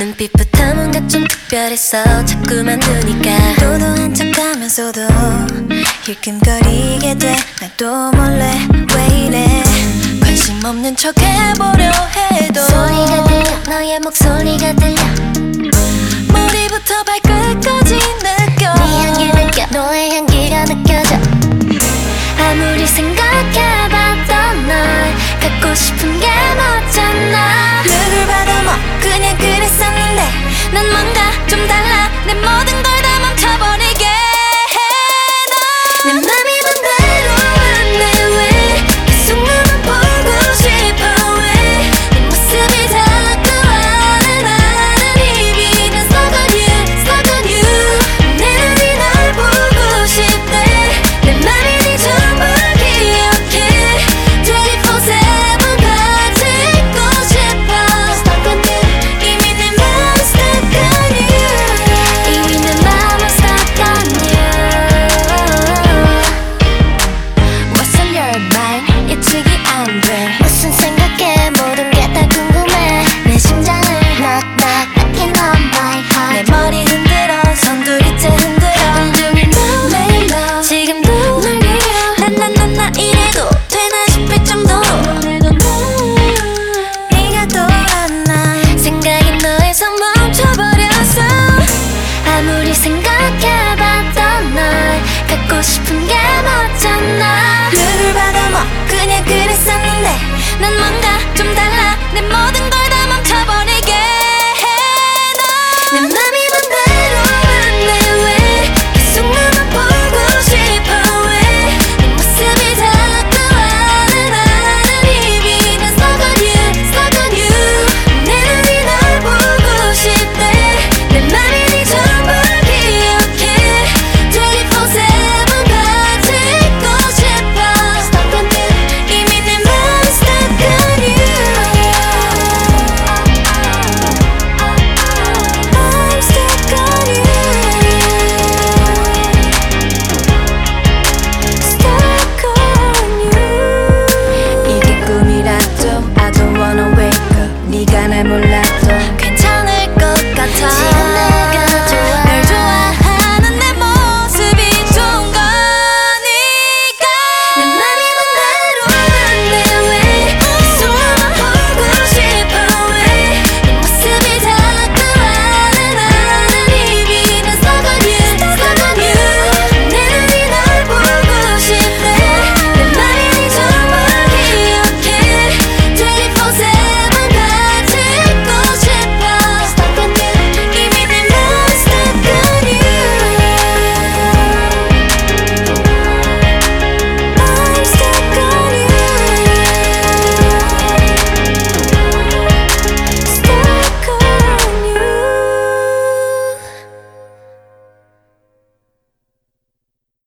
눈빛부터 뭔가 좀 특별했어. 자꾸만 두니까 도도한 척하면서도 힐끔거리게 돼. 나도 몰래 왜 이래. 관심 없는 척 해보려 해도 소리가 들려, 너의 목소리가 들려. 머리부터 발끝까지 느껴. 네 향기 느껴, 너의 향기가 느껴져. 아무리 생각해봐도 널 갖고 싶은 게 맞잖아. 누굴 봐도